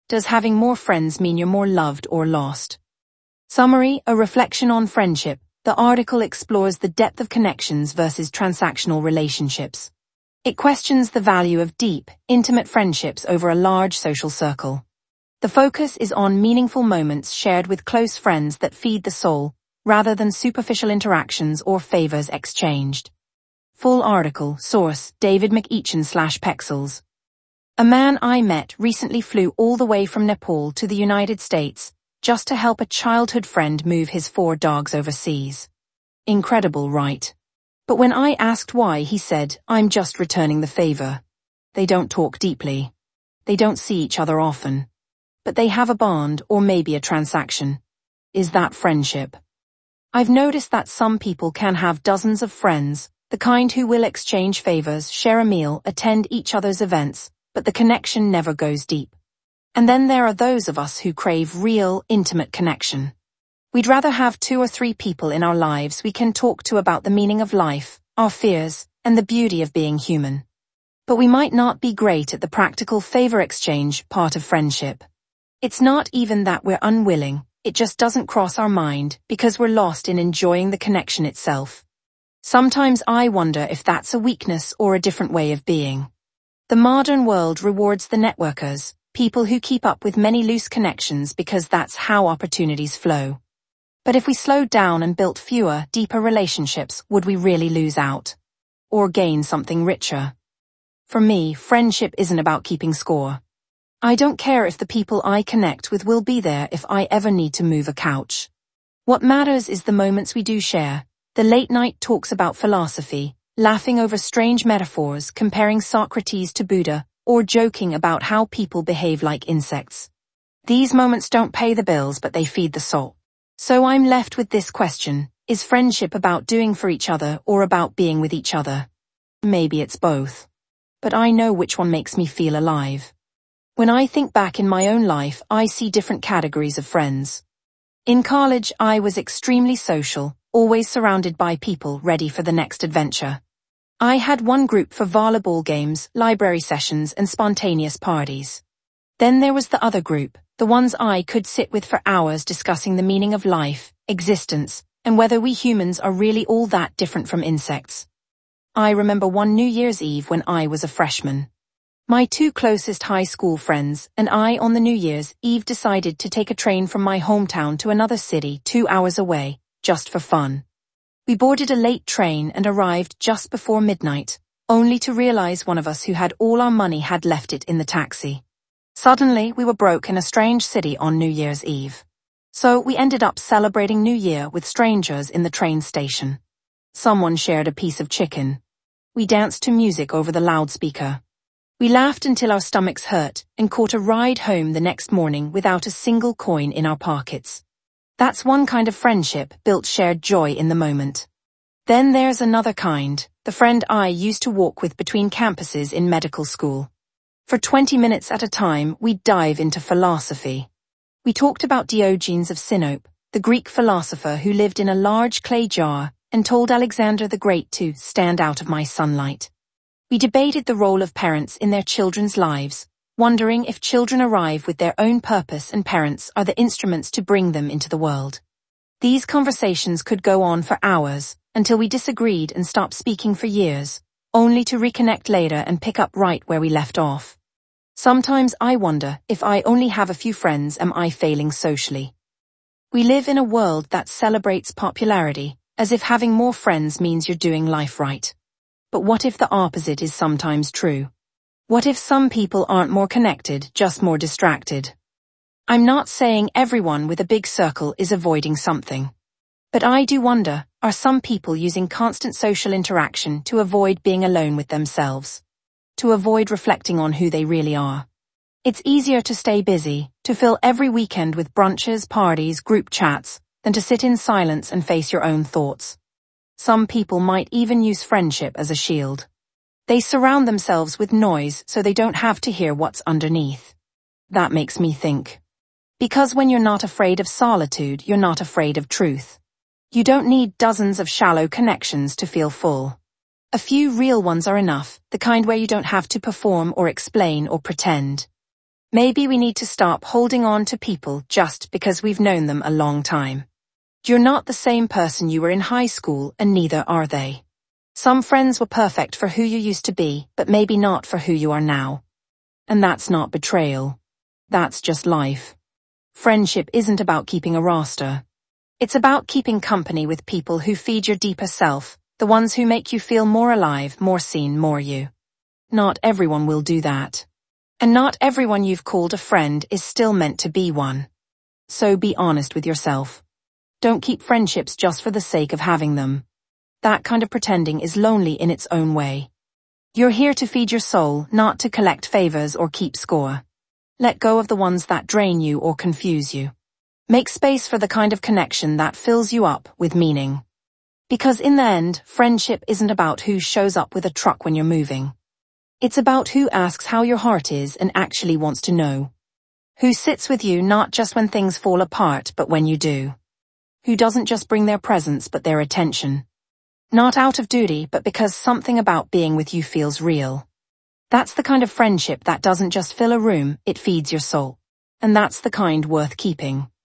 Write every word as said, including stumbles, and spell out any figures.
Does having more friends mean you're more loved or lost? Summary, a reflection on friendship. The article explores the depth of connections versus transactional relationships. It questions the value of deep, intimate friendships over a large social circle. The focus is on meaningful moments shared with close friends that feed the soul, rather than superficial interactions or favors exchanged. Full article, source, David McEachin slash Pexels. A man I met recently flew all the way from Nepal to the United States just to help a childhood friend move his four dogs overseas. Incredible, right? But when I asked why, he said, "I'm just returning the favor." They don't talk deeply. They don't see each other often. But they have a bond or maybe a transaction. Is that friendship? I've noticed that some people can have dozens of friends, the kind who will exchange favors, share a meal, attend each other's events, but the connection never goes deep. And then there are those of us who crave real, intimate connection. We'd rather have two or three people in our lives we can talk to about the meaning of life, our fears, and the beauty of being human. But we might not be great at the practical favor exchange part of friendship. It's not even that we're unwilling, it just doesn't cross our mind because we're lost in enjoying the connection itself. Sometimes I wonder if that's a weakness or a different way of being. The modern world rewards the networkers, people who keep up with many loose connections because that's how opportunities flow. But if we slowed down and built fewer, deeper relationships, would we really lose out? Or gain something richer? For me, friendship isn't about keeping score. I don't care if the people I connect with will be there if I ever need to move a couch. What matters is the moments we do share, the late-night talks about philosophy, laughing over strange metaphors, comparing Socrates to Buddha, or joking about how people behave like insects. These moments don't pay the bills, but they feed the soul. So I'm left with this question, is friendship about doing for each other or about being with each other? Maybe it's both. But I know which one makes me feel alive. When I think back in my own life, I see different categories of friends. In college, I was extremely social, always surrounded by people ready for the next adventure. I had one group for volleyball games, library sessions, and spontaneous parties. Then there was the other group, the ones I could sit with for hours discussing the meaning of life, existence, and whether we humans are really all that different from insects. I remember one New Year's Eve when I was a freshman. My two closest high school friends and I on the New Year's Eve decided to take a train from my hometown to another city two hours away, just for fun. We boarded a late train and arrived just before midnight, only to realize one of us who had all our money had left it in the taxi. Suddenly, we were broke in a strange city on New Year's Eve. So we ended up celebrating New Year with strangers in the train station. Someone shared a piece of chicken. We danced to music over the loudspeaker. We laughed until our stomachs hurt and caught a ride home the next morning without a single coin in our pockets. That's one kind of friendship, built shared joy in the moment. Then there's another kind, the friend I used to walk with between campuses in medical school. For twenty minutes at a time, we'd dive into philosophy. We talked about Diogenes of Sinope, the Greek philosopher who lived in a large clay jar and told Alexander the Great to stand out of my sunlight. We debated the role of parents in their children's lives, wondering if children arrive with their own purpose and parents are the instruments to bring them into the world. These conversations could go on for hours, until we disagreed and stopped speaking for years, only to reconnect later and pick up right where we left off. Sometimes I wonder, if I only have a few friends, am I failing socially? We live in a world that celebrates popularity, as if having more friends means you're doing life right. But what if the opposite is sometimes true? What if some people aren't more connected, just more distracted? I'm not saying everyone with a big circle is avoiding something. But I do wonder, are some people using constant social interaction to avoid being alone with themselves? To avoid reflecting on who they really are? It's easier to stay busy, to fill every weekend with brunches, parties, group chats, than to sit in silence and face your own thoughts. Some people might even use friendship as a shield. They surround themselves with noise so they don't have to hear what's underneath. That makes me think. Because when you're not afraid of solitude, you're not afraid of truth. You don't need dozens of shallow connections to feel full. A few real ones are enough, the kind where you don't have to perform or explain or pretend. Maybe we need to stop holding on to people just because we've known them a long time. You're not the same person you were in high school, and neither are they. Some friends were perfect for who you used to be, but maybe not for who you are now. And that's not betrayal. That's just life. Friendship isn't about keeping a roster. It's about keeping company with people who feed your deeper self, the ones who make you feel more alive, more seen, more you. Not everyone will do that. And not everyone you've called a friend is still meant to be one. So be honest with yourself. Don't keep friendships just for the sake of having them. That kind of pretending is lonely in its own way. You're here to feed your soul, not to collect favors or keep score. Let go of the ones that drain you or confuse you. Make space for the kind of connection that fills you up with meaning. Because in the end, friendship isn't about who shows up with a truck when you're moving. It's about who asks how your heart is and actually wants to know. Who sits with you not just when things fall apart, but when you do. Who doesn't just bring their presence but their attention. Not out of duty, but because something about being with you feels real. That's the kind of friendship that doesn't just fill a room, it feeds your soul. And that's the kind worth keeping.